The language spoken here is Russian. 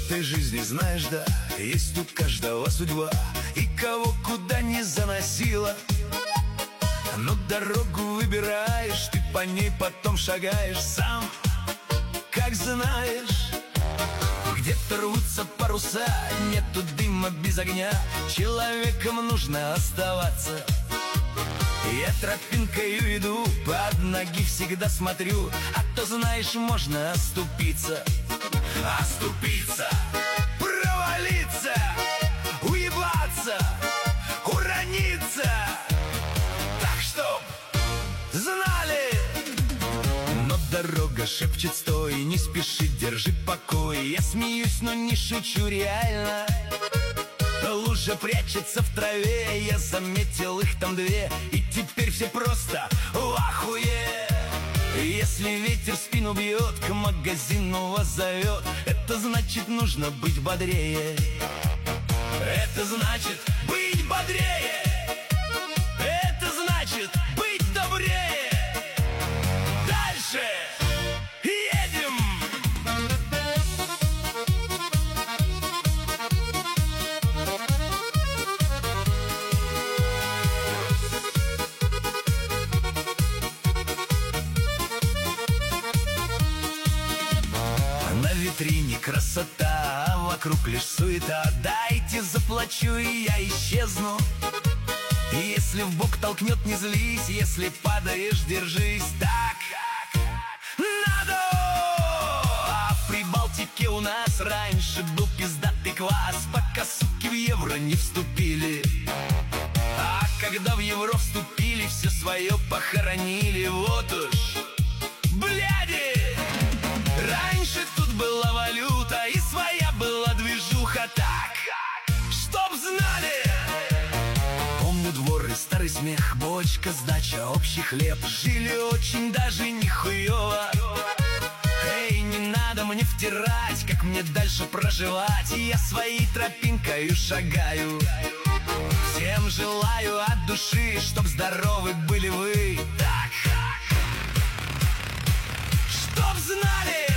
этой жизни, знаешь, да, есть у каждого судьба, и кого куда не заносила. Но дорогу выбираешь, ты по ней потом шагаешь сам, как знаешь. Где-то рвутся паруса, нету дыма без огня, человеком нужно оставаться. Я тропинкой иду, под ноги всегда смотрю, а то, знаешь, можно оступиться. Оступиться, провалиться, уебаться, урониться. Так что знали. Но дорога шепчет: стой, не спеши, держи покой. Я смеюсь, но не шучу, реально. Лужа прячется в траве, я заметил их там две, и теперь все просто в ахуе. Если ветер спину бьет, к магазину вас зовет, это значит, нужно быть бодрее. Это значит быть бодрее. Это значит быть добрее. Дальше едем. На витрине красота, а вокруг лишь суета. Дайте заплачу, и я исчезну. Если в бок толкнет, не злись, если падаешь, держись. Так надо. А в Прибалтике у нас раньше был пиздатый квас, пока суки в евро не вступили. А когда в евро вступили, все свое похоронили. Вот уж, бляди. Раньше тут была валюта и своя была движуха. Так, чтоб знали. Помню двор и старый смех, бочка, сдача, общий хлеб. Жили очень даже нихуево. Эй, не надо мне втирать, как мне дальше проживать. Я своей тропинкой шагаю. Всем желаю от души, чтоб здоровы были вы. Так, чтоб знали.